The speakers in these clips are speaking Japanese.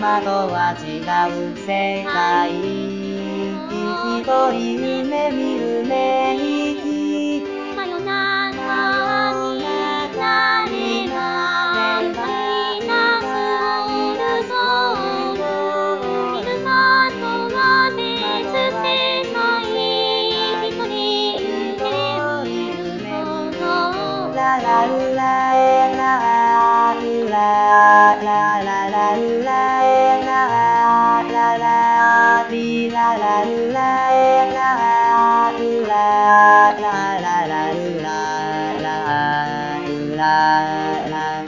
今とは違う世界。一人夢見るめいき。 さよならになればみんなソウルソウル。いるさとは別世界。一人夢見ることララルラエラルララララルラエラララリララルラエラルララララルララルララ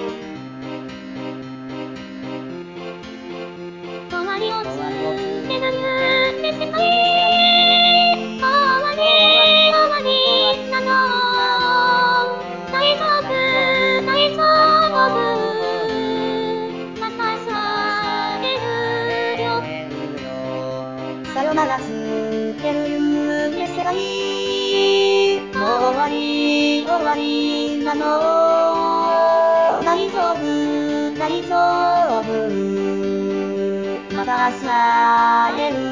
終わりを告げる夢世界。終わりなの。大丈夫大丈夫。またされるよ。 さよなら告げる夢世界。もう終わりなの。大丈夫大丈夫。またされる